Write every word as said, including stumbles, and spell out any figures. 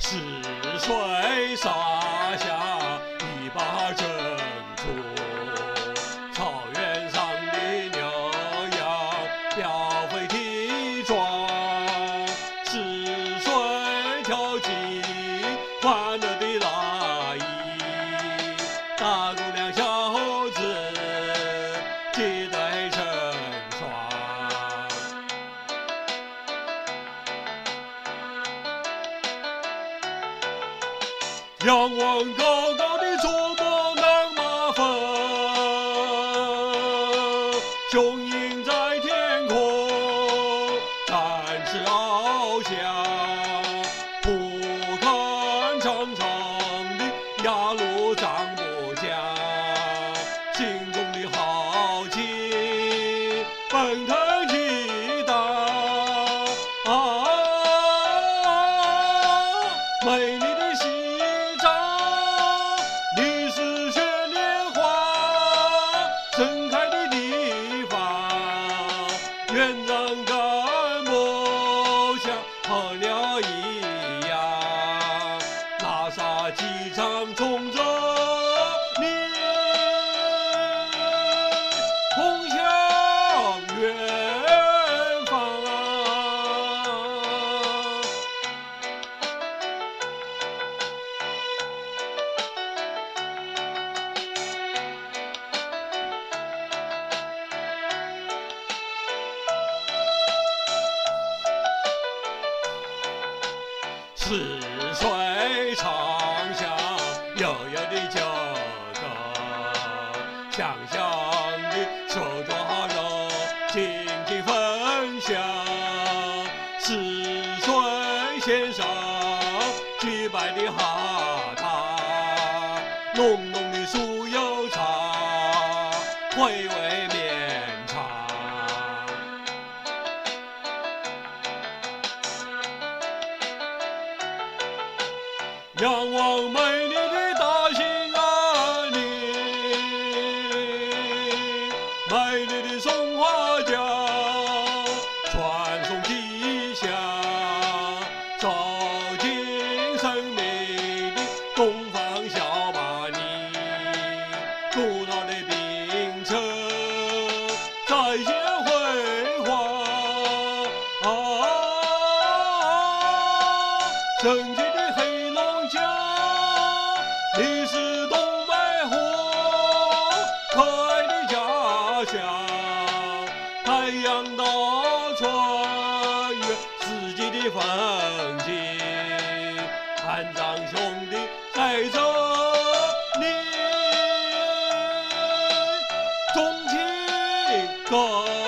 是谁撒下一把珍珠？草原上的牛羊膘肥体壮，是谁跳起欢乐的拉衣？大姑娘小伙子结对成双。仰望高高的珠穆朗玛峰，雄鹰在天空展翅翱翔，俯瞰长长的雅鲁藏布江，心中的好奇奔腾激荡啊！美丽的西你是雪莲花盛开的地方，愿让干木像候鸟一样，拉萨机场冲着你通向远方。是谁唱响悠悠的旧歌，香香的手抓肉，轻轻分享？是谁献上洁白的哈达，浓浓的酥油茶，回味绵长？仰望美丽的大兴安岭，美丽的松花江，传颂吉祥，走进神秘的东方小马尼，古老的兵车再现辉煌啊！圣洁的黑龙江，你是东北虎可爱的家乡，太阳岛穿越四季的风景，汉藏兄弟载着你，钟情歌。